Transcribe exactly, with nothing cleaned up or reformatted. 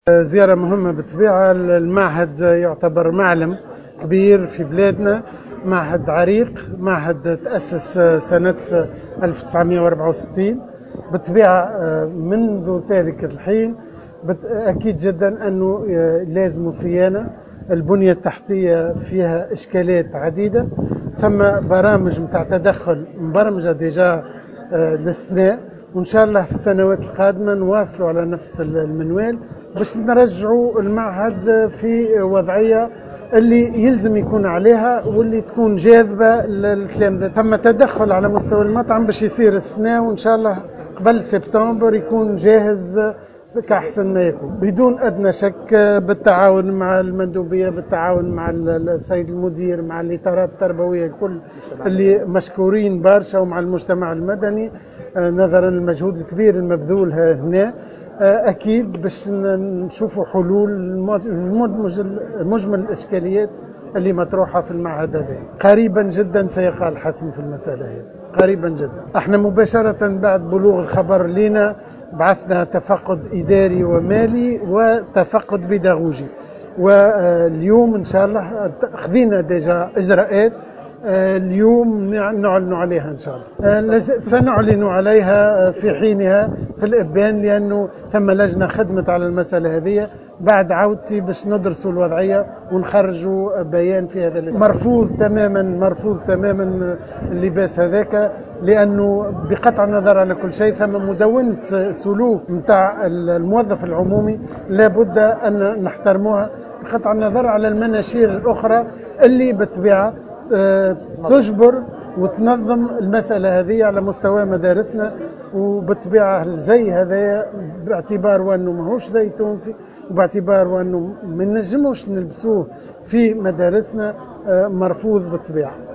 زيارة مهمة بالطبيعة. المعهد يعتبر معلم كبير في بلادنا، معهد عريق، معهد تأسس سنة ألف وتسعمائة وأربعة وستين. بالطبيعة منذ ذلك الحين أكيد جدا أنه لازم صيانة. البنية التحتية فيها إشكالات عديدة، ثم برامج متاع تدخل مبرمجة ديجا للسناء، وإن شاء الله في السنوات القادمة نواصلوا على نفس المنوال باش نرجعوا المعهد في وضعية اللي يلزم يكون عليها واللي تكون جاذبة للكلام ده. تم تدخل على مستوى المطعم باش يصير السنة، وإن شاء الله قبل سبتمبر يكون جاهز كأحسن ما يكون بدون أدنى شك، بالتعاون مع المندوبية، بالتعاون مع السيد المدير، مع الإطارات التربوية الكل اللي مشكورين برشا، ومع المجتمع المدني نظرا للمجهود الكبير المبذول هنا. أكيد باش نشوفوا حلول مجمل الإشكاليات اللي مطروحة في المعهد هذا. قريبا جدا سيقع الحسم في المسألة هذه، قريبا جدا. احنا مباشرة بعد بلوغ الخبر لنا بعثنا تفقد إداري ومالي وتفقد بيداغوجي، واليوم إن شاء الله خذينا ديجا إجراءات اليوم نعلن عليها إن شاء الله. سنعلن عليها في حينها في الإبان، لأنه ثم لجنة خدمت على المسألة هذه بعد عودتي باش ندرسوا الوضعية ونخرجوا بيان في هذا الإبان. مرفوض تماما، مرفوض تماما اللباس هذاك، لأنه بقطع النظر على كل شيء ثم مدونة سلوك متاع الموظف العمومي لابد أن نحترموها، بقطع النظر على المناشير الأخرى اللي بالطبيعة تجبر وتنظم المسألة هذه على مستوى مدارسنا. وبالطبيعة زي هذا باعتبار وأنه ماهوش زي تونسي، وباعتبار وأنه ما نجموش نلبسوه في مدارسنا، مرفوض بالطبيعة.